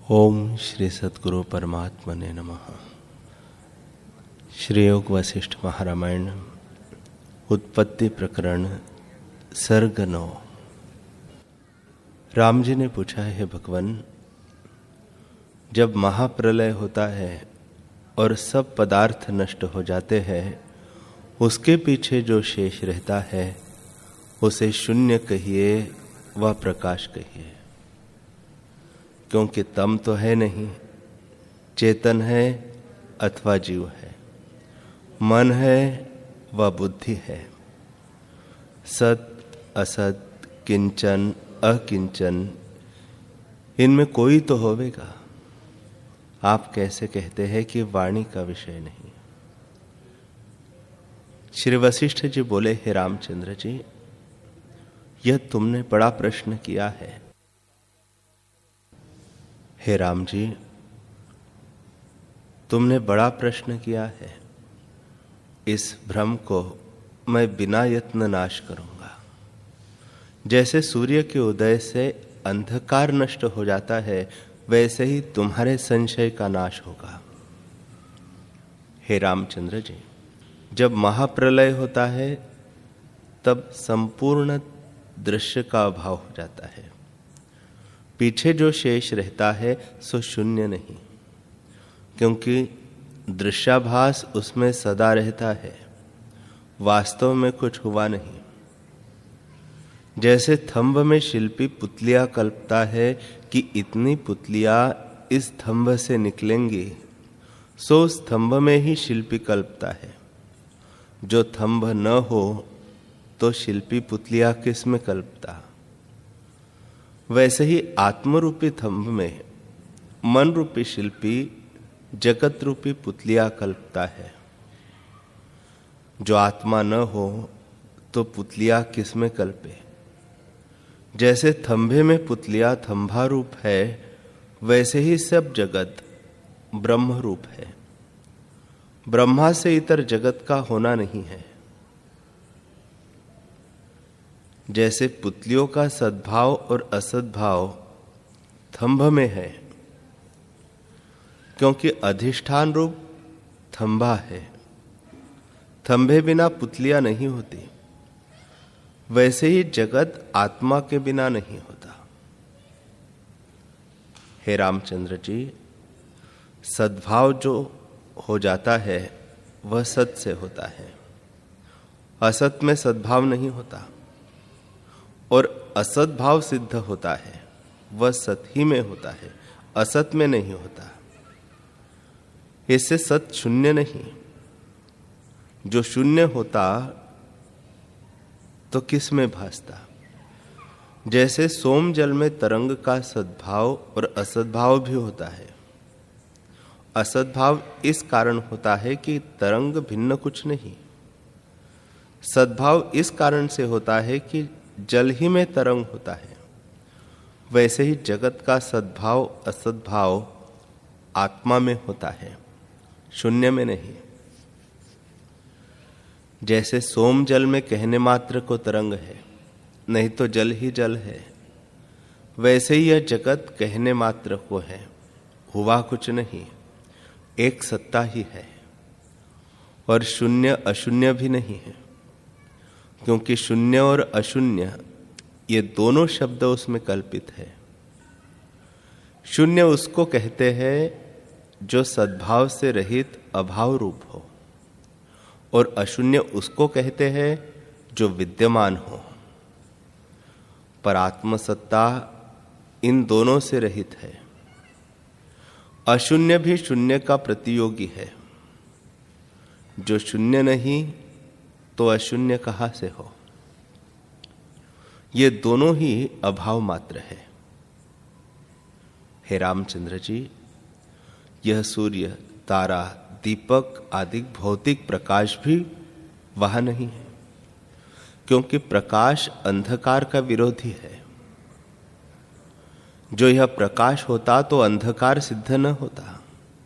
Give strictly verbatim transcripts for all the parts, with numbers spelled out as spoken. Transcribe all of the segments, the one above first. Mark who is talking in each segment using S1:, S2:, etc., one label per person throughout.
S1: ओम श्री सद्गुरु परमात्मने नमः। श्री योग वशिष्ठ महारामायण उत्पत्ति प्रकरण सर्ग नौ। राम जी ने पूछा है, भगवान, जब महाप्रलय होता है और सब पदार्थ नष्ट हो जाते हैं, उसके पीछे जो शेष रहता है उसे शून्य कहिए व प्रकाश कहिए, क्योंकि तम तो है नहीं, चेतन है अथवा जीव है, मन है व बुद्धि है, सत असत किंचन अकिंचन, इनमें कोई तो होवेगा। आप कैसे कहते हैं कि वाणी का विषय नहीं। श्री वशिष्ठ जी बोले, हे रामचंद्र जी, यह तुमने बड़ा प्रश्न किया है। हे राम जी, तुमने बड़ा प्रश्न किया है। इस भ्रम को मैं बिना यत्न नाश करूंगा। जैसे सूर्य के उदय से अंधकार नष्ट हो जाता है, वैसे ही तुम्हारे संशय का नाश होगा। हे रामचंद्र जी, जब महाप्रलय होता है तब संपूर्ण दृश्य का अभाव हो जाता है। पीछे जो शेष रहता है सो शून्य नहीं, क्योंकि दृश्याभास उसमें सदा रहता है, वास्तव में कुछ हुआ नहीं। जैसे थंब में शिल्पी पुतलियां कल्पता है कि इतनी पुतलियां इस थंब से निकलेंगी, सो उस थंब में ही शिल्पी कल्पता है। जो थंब न हो तो शिल्पी पुतलियां किस में कल्पता। वैसे ही आत्मरूपी थंब में मन रूपी शिल्पी जगत रूपी पुतलियां कल्पता है। जो आत्मा न हो तो पुतलियां किस में कल्पे। जैसे थंभे में पुतलियां थंभा रूप है, वैसे ही सब जगत ब्रह्म रूप है। ब्रह्मा से इतर जगत का होना नहीं है। जैसे पुतलियों का सद्भाव और असद्भाव थंभ में है, क्योंकि अधिष्ठान रूप थंभा है। थंभे बिना पुतलियां नहीं होती, वैसे ही जगत आत्मा के बिना नहीं होता। हे रामचंद्र जी, सद्भाव जो हो जाता है वह सत से होता है। असत में सद्भाव नहीं होता, और असत भाव सिद्ध होता है वह सत ही में होता है, असत में नहीं होता। इससे सत शून्य नहीं। जो शून्य होता तो किस में भासता। जैसे सोम जल में तरंग का सद्भाव और असद्भाव भी होता है। असद्भाव इस कारण होता है कि तरंग भिन्न कुछ नहीं। सद्भाव इस कारण से होता है कि जल ही में तरंग होता है। वैसे ही जगत का सद्भाव असद्भाव आत्मा में होता है, शून्य में नहीं। जैसे सोम जल में कहने मात्र को तरंग है, नहीं तो जल ही जल है, वैसे ही यह जगत कहने मात्र को है, हुआ कुछ नहीं, एक सत्ता ही है। और शून्य अशून्य भी नहीं है, क्योंकि शून्य और अशून्य ये दोनों शब्द उसमें कल्पित है। शून्य उसको कहते हैं जो सद्भाव से रहित अभाव रूप हो, और अशून्य उसको कहते हैं जो विद्यमान हो। पर आत्मसत्ता इन दोनों से रहित है। अशून्य भी शून्य का प्रतियोगी है। जो शून्य नहीं तो अशून्य कहां से हो। ये दोनों ही अभाव मात्र है। हे रामचंद्र जी, यह सूर्य, तारा, दीपक आदि भौतिक प्रकाश भी वहां नहीं है, क्योंकि प्रकाश अंधकार का विरोधी है। जो यह प्रकाश होता तो अंधकार सिद्ध न होता।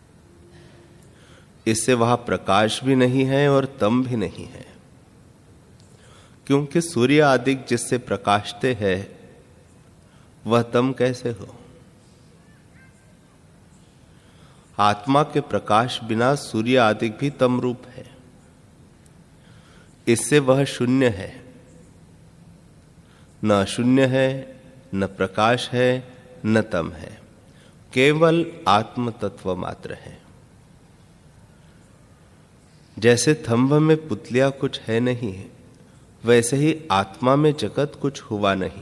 S1: इससे वहां प्रकाश भी नहीं है और तम भी नहीं है, क्योंकि सूर्य आदि जिससे प्रकाशते हैं वह तम कैसे हो। आत्मा के प्रकाश बिना सूर्य आदि भी तम रूप है। इससे वह शून्य है, न शून्य है, न प्रकाश है, न तम है, केवल आत्म तत्व मात्र है। जैसे थंभ में पुतलिया कुछ है नहीं, वैसे ही आत्मा में जगत कुछ हुआ नहीं।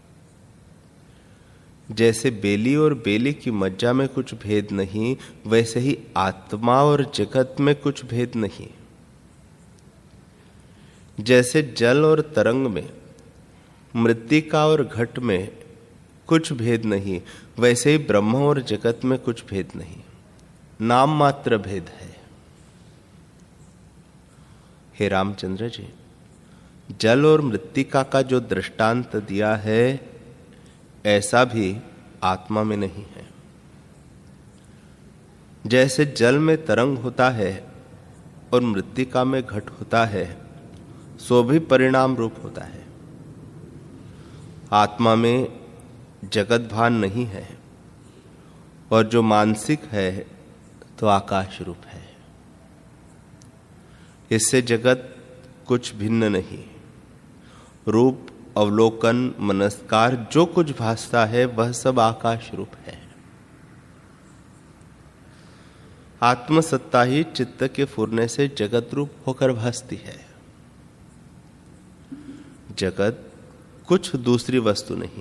S1: जैसे बेली और बेली की मज्जा में कुछ भेद नहीं, वैसे ही आत्मा और जगत में कुछ भेद नहीं। जैसे जल और तरंग में, मृत्तिका और घट में कुछ भेद नहीं, वैसे ही ब्रह्म और जगत में कुछ भेद नहीं, नाम मात्र भेद है। हे रामचंद्र जी, जल और मृत्तिका का जो दृष्टांत दिया है, ऐसा भी आत्मा में नहीं है। जैसे जल में तरंग होता है और मृत्तिका में घट होता है, सो भी परिणाम रूप होता है। आत्मा में जगत भान नहीं है, और जो मानसिक है तो आकाश रूप है। इससे जगत कुछ भिन्न नहीं। रूप, अवलोकन, मनस्कार जो कुछ भासता है, वह सब आकाश रूप है। आत्मसत्ता ही चित्त के फुरने से जगत रूप होकर भासती है। जगत कुछ दूसरी वस्तु नहीं।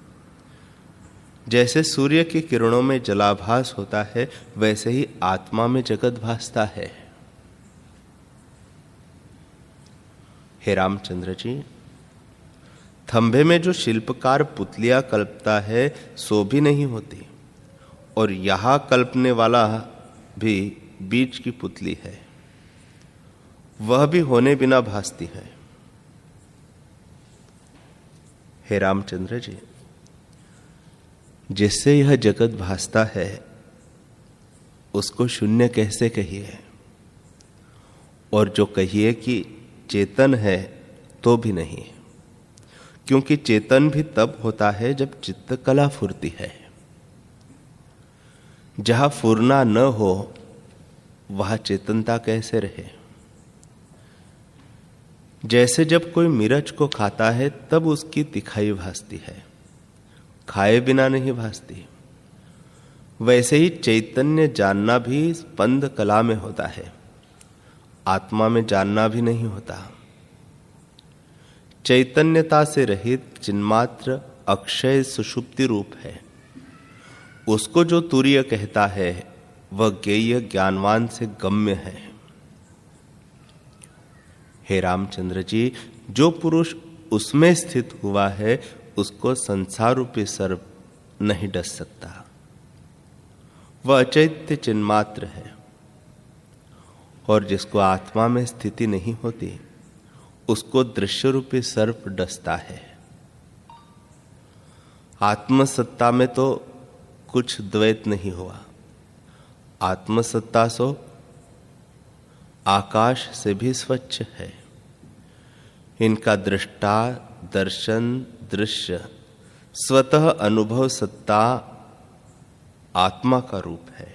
S1: जैसे सूर्य की किरणों में जलाभास होता है, वैसे ही आत्मा में जगत भासता है। हे रामचंद्र जी, थंभे में जो शिल्पकार पुतलियां कल्पता है, सो भी नहीं होती, और यहां कल्पने वाला भी बीच की पुतली है, वह भी होने बिना भासती है। हे रामचंद्र जी, जिससे यह जगत भासता है, उसको शून्य कैसे कहिए, और जो कहिए कि चेतन है, तो भी नहीं, क्योंकि चेतन भी तब होता है जब चित्त कला फुरती है। जहां फुरना न हो, वहां चेतनता कैसे रहे। जैसे जब कोई मिर्च को खाता है, तब उसकी तिखाई भासती है, खाए बिना नहीं भासती। वैसे ही चैतन्य जानना भी स्पंद कला में होता है, आत्मा में जानना भी नहीं होता। चैतन्यता से रहित चिन्मात्र अक्षय सुषुप्ति रूप है। उसको जो तुरीय कहता है, वह ज्ञेय ज्ञानवान से गम्य है। हे रामचंद्र जी, जो पुरुष उसमें स्थित हुआ है, उसको संसार रूपी सर्प नहीं डस सकता। वह अचैत्य चिन्मात्र है, और जिसको आत्मा में स्थिति नहीं होती, उसको दृश्य रूपी सर्प डसता है। आत्मसत्ता में तो कुछ द्वैत नहीं हुआ। आत्मसत्ता सो आकाश से भी स्वच्छ है। इनका दृष्टा, दर्शन, दृश्य, स्वतः अनुभव सत्ता आत्मा का रूप है,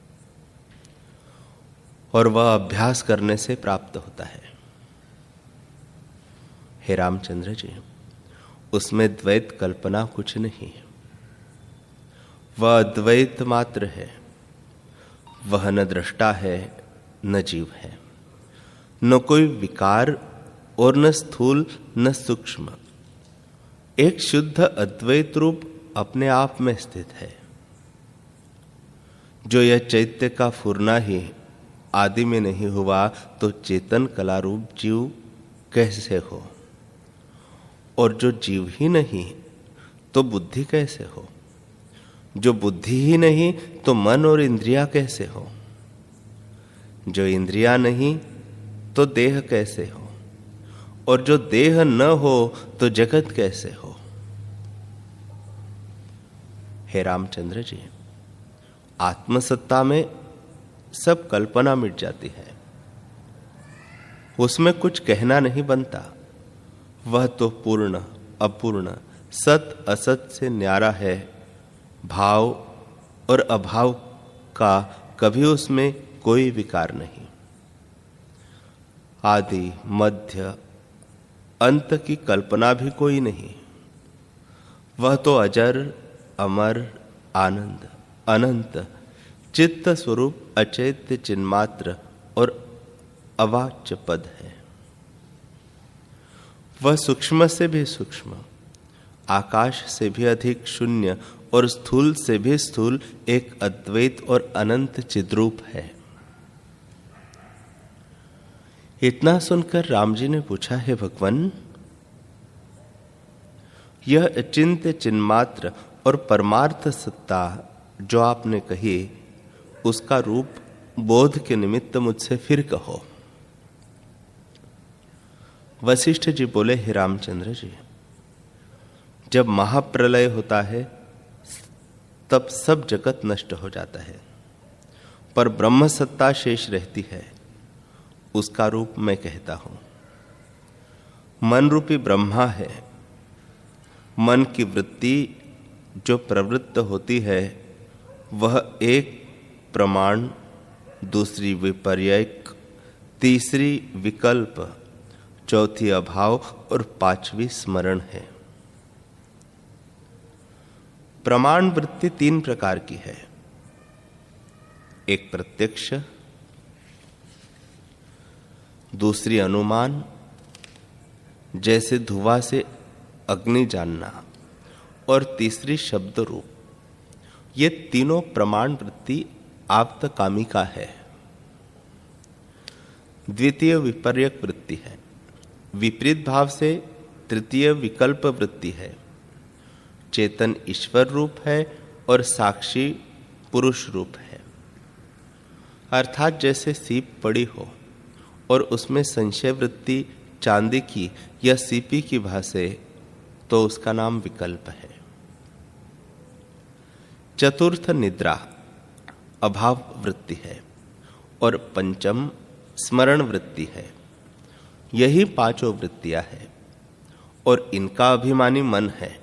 S1: और वह अभ्यास करने से प्राप्त होता है। हे रामचंद्र जी, उसमें द्वैत कल्पना कुछ नहीं है। वह अद्वैत मात्र है। वह न दृष्टा है, न जीव है, न कोई विकार, और न स्थूल न सूक्ष्म। एक शुद्ध अद्वैत रूप अपने आप में स्थित है। जो यह चैत्य का फुरना ही आदि में नहीं हुआ, तो चेतन कला रूप जीव कैसे हो। और जो जीव ही नहीं, तो बुद्धि कैसे हो। जो बुद्धि ही नहीं, तो मन और इंद्रिया कैसे हो। जो इंद्रिया नहीं, तो देह कैसे हो। और जो देह न हो, तो जगत कैसे हो। हे रामचंद्र जी, आत्मसत्ता में सब कल्पना मिट जाती है। उसमें कुछ कहना नहीं बनता। वह तो पूर्ण, अपूर्ण, सत असत से न्यारा है। भाव और अभाव का कभी उसमें कोई विकार नहीं। आदि मध्य अंत की कल्पना भी कोई नहीं। वह तो अजर अमर आनंद अनंत चित्त स्वरूप अचैत्य चिन्मात्र और अवाच्य पद है। वह सूक्ष्म से भी सूक्ष्म, आकाश से भी अधिक शून्य और स्थूल से भी स्थूल एक अद्वैत और अनंत चिद्रूप है। इतना सुनकर राम जी ने पूछा, है भगवान, यह अचिंत्य चिन्मात्र और परमार्थ सत्ता जो आपने कही, उसका रूप बोध के निमित्त मुझसे फिर कहो। वशिष्ठ जी बोले, हे रामचंद्र जी, जब महाप्रलय होता है तब सब जगत नष्ट हो जाता है, पर ब्रह्म सत्ता शेष रहती है। उसका रूप मैं कहता हूं। मन रूपी ब्रह्मा है। मन की वृत्ति जो प्रवृत्त होती है वह एक प्रमाण, दूसरी विपर्ययक, तीसरी विकल्प, चौथी अभाव और पांचवी स्मरण है। प्रमाण वृत्ति तीन प्रकार की है। एक प्रत्यक्ष, दूसरी अनुमान, जैसे धुआं से अग्नि जानना, और तीसरी शब्द रूप। ये तीनों प्रमाण वृत्ति आप्तकामिका है। द्वितीय विपर्यक वृत्ति है। विपरीत भाव से तृतीय विकल्प वृत्ति है। चेतन ईश्वर रूप है और साक्षी पुरुष रूप है। अर्थात जैसे सीप पड़ी हो और उसमें संशय वृत्ति चांदी की या सीपी की भासे, तो उसका नाम विकल्प है। चतुर्थ निद्रा अभाव वृत्ति है और पंचम स्मरण वृत्ति है। यही पांचों वृत्तियां हैं और इनका अभिमानी मन है।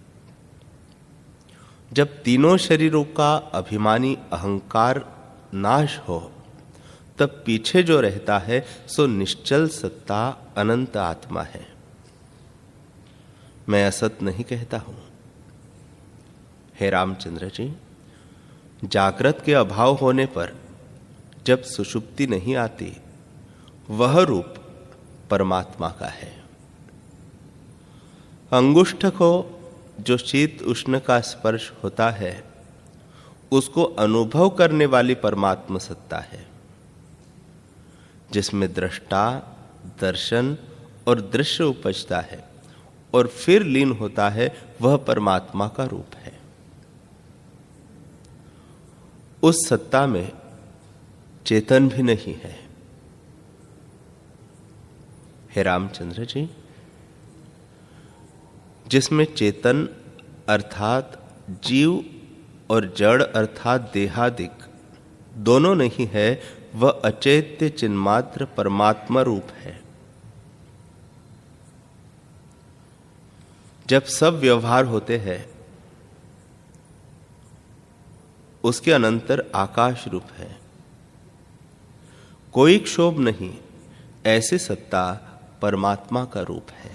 S1: जब तीनों शरीरों का अभिमानी अहंकार नाश हो, तब पीछे जो रहता है सो निश्चल सत्ता अनंत आत्मा है। मैं असत नहीं कहता हूं। हे रामचंद्र जी, जागृत के अभाव होने पर जब सुषुप्ति नहीं आती, वह रूप परमात्मा का है। अंगुष्ठ को जो शीत उष्ण का स्पर्श होता है, उसको अनुभव करने वाली परमात्मा सत्ता है। जिसमें दृष्टा, दर्शन और दृश्य उपजता है और फिर लीन होता है, वह परमात्मा का रूप है। उस सत्ता में चेतन भी नहीं है। हे रामचंद्र जी, जिसमें चेतन अर्थात जीव और जड़ अर्थात देहादिक दोनों नहीं है, वह अचैत्य चिन्मात्र परमात्मा रूप है। जब सब व्यवहार होते हैं, उसके अनंतर आकाश रूप है। कोई क्षोभ नहीं, ऐसी सत्ता परमात्मा का रूप है।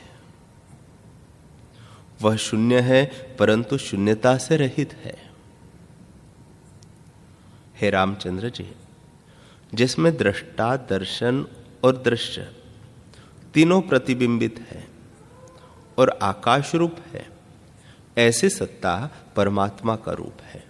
S1: वह शून्य है परंतु शून्यता से रहित है। हे रामचंद्र जी, जिसमें दृष्टा, दर्शन और दृश्य तीनों प्रतिबिंबित है और आकाश रूप है, ऐसी सत्ता परमात्मा का रूप है।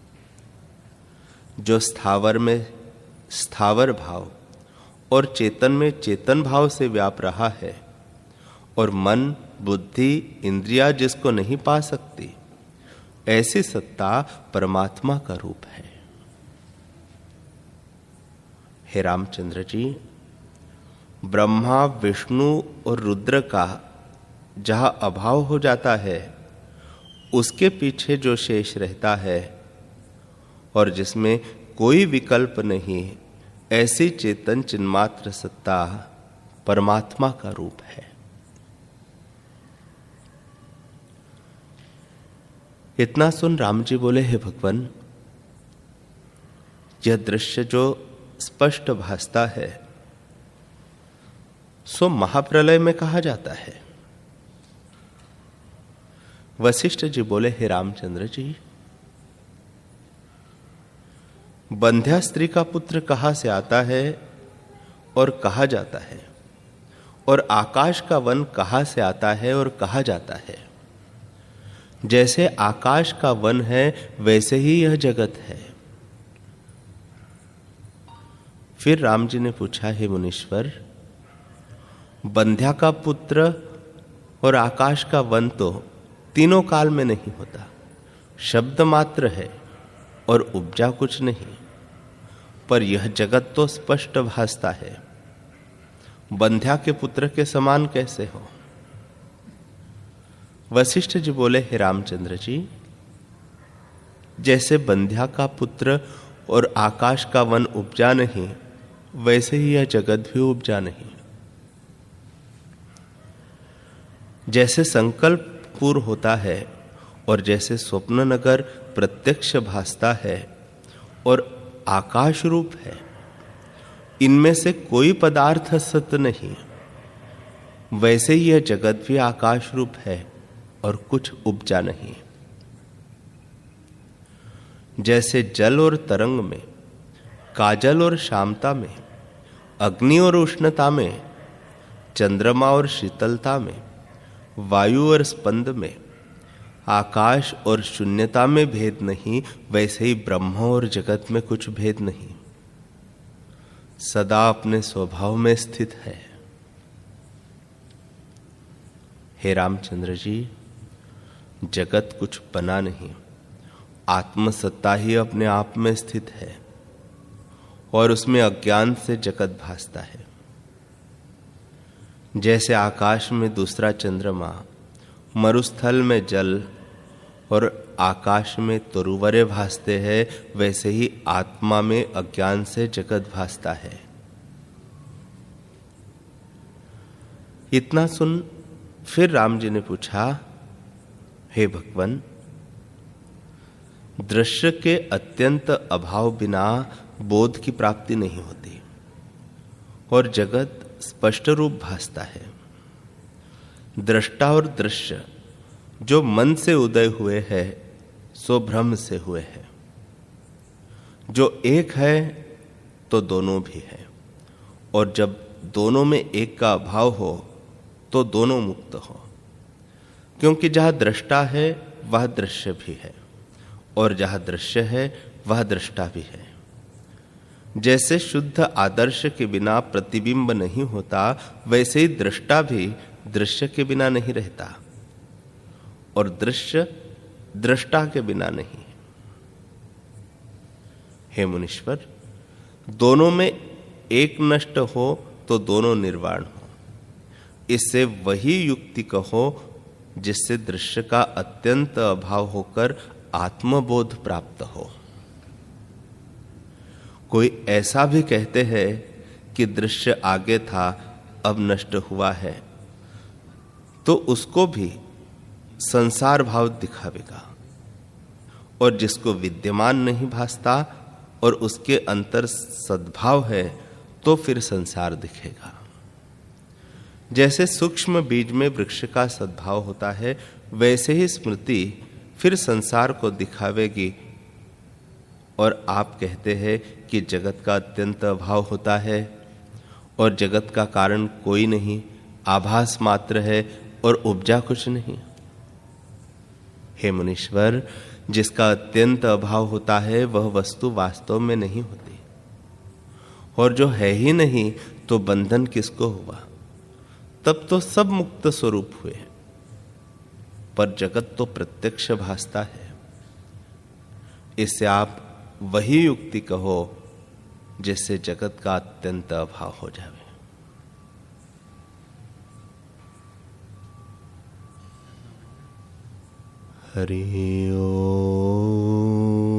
S1: जो स्थावर में स्थावर भाव और चेतन में चेतन भाव से व्याप रहा है और मन, बुद्धि, इंद्रिया जिसको नहीं पा सकती, ऐसी सत्ता परमात्मा का रूप है। हे रामचंद्र जी, ब्रह्मा, विष्णु और रुद्र का जहां अभाव हो जाता है, उसके पीछे जो शेष रहता है और जिसमें कोई विकल्प नहीं, ऐसी चेतन चिन्मात्र सत्ता परमात्मा का रूप है। इतना सुन राम जी बोले, हे भगवान, यह दृश्य जो स्पष्ट भासता है सो महाप्रलय में कहा जाता है। वशिष्ठ जी बोले, हे रामचंद्र जी, बंध्या स्त्री का पुत्र कहां से आता है और कहा जाता है, और आकाश का वन कहां से आता है और कहा जाता है। जैसे आकाश का वन है वैसे ही यह जगत है। फिर राम जी ने पूछा, हे मुनीश्वर, बंध्या का पुत्र और आकाश का वन तो तीनों काल में नहीं होता, शब्द मात्र है और उपजा कुछ नहीं, पर यह जगत तो स्पष्ट भासता है। बंध्या के पुत्र के समान कैसे हो? वशिष्ठ जी बोले, हे रामचंद्र जी, जैसे बंध्या का पुत्र और आकाश का वन उपजा नहीं, वैसे ही यह जगत भी उपजा नहीं। जैसे संकल्प पूर्ण होता है और जैसे स्वप्न नगर प्रत्यक्ष भासता है और आकाश रूप है, इनमें से कोई पदार्थ सत्य नहीं, वैसे ही यह जगत भी आकाश रूप है और कुछ उपजा नहीं। जैसे जल और तरंग में, काजल और श्यामता में, अग्नि और उष्णता में, चंद्रमा और शीतलता में, वायु और स्पंद में, आकाश और शून्यता में भेद नहीं, वैसे ही ब्रह्म और जगत में कुछ भेद नहीं, सदा अपने स्वभाव में स्थित है। हे रामचंद्र जी, जगत कुछ बना नहीं, आत्मसत्ता ही अपने आप में स्थित है और उसमें अज्ञान से जगत भासता है। जैसे आकाश में दूसरा चंद्रमा, मरुस्थल में जल और आकाश में तरुवरे भासते हैं, वैसे ही आत्मा में अज्ञान से जगत भासता है। इतना सुन फिर राम जी ने पूछा, हे भगवन, दृश्य के अत्यंत अभाव बिना बोध की प्राप्ति नहीं होती और जगत स्पष्ट रूप भासता है। दृष्टा और दृश्य जो मन से उदय हुए हैं सो भ्रम से हुए हैं। जो एक है तो दोनों भी है, और जब दोनों में एक का अभाव हो तो दोनों मुक्त हो, क्योंकि जहां दृष्टा है वह दृश्य भी है और जहां दृश्य है वह दृष्टा भी है। जैसे शुद्ध आदर्श के बिना प्रतिबिंब नहीं होता, वैसे ही दृष्टा भी दृश्य के बिना नहीं रहता और दृश्य दृष्टा के बिना नहीं। हे मुनीश्वर, दोनों में एक नष्ट हो तो दोनों निर्वाण हो। इससे वही युक्ति कहो जिससे दृश्य का अत्यंत अभाव होकर आत्मबोध प्राप्त हो। कोई ऐसा भी कहते हैं कि दृश्य आगे था अब नष्ट हुआ है, तो उसको भी संसार भाव दिखावेगा, और जिसको विद्यमान नहीं भासता और उसके अंतर सद्भाव है तो फिर संसार दिखेगा। जैसे सूक्ष्म बीज में वृक्ष का सद्भाव होता है, वैसे ही स्मृति फिर संसार को दिखावेगी। और आप कहते हैं कि जगत का अत्यंत अभाव होता है और जगत का कारण कोई नहीं, आभास मात्र है और उपजा कुछ नहीं। हे मुनीश्वर, जिसका अत्यंत अभाव होता है वह वस्तु वास्तव में नहीं होती, और जो है ही नहीं तो बंधन किसको हुआ? तब तो सब मुक्त स्वरूप हुए, पर जगत तो प्रत्यक्ष भासता है। इससे आप वही युक्ति कहो जिससे जगत का अत्यंत अभाव हो जावे। हरि ओम।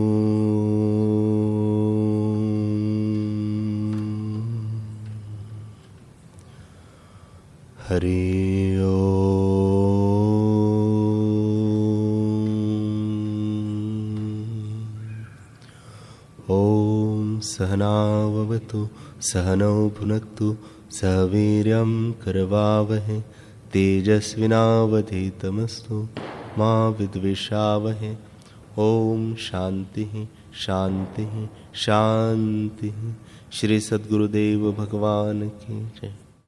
S1: हरि ओम। ओम सहनाववतु सहनौ भुनक्तु सह वीर्यं करवावहै तेजस्विनावधीतमस्तु मा विद्विषावहै। ओम शांति शांति शांति। श्री सद्गुरुदेव भगवान की जय।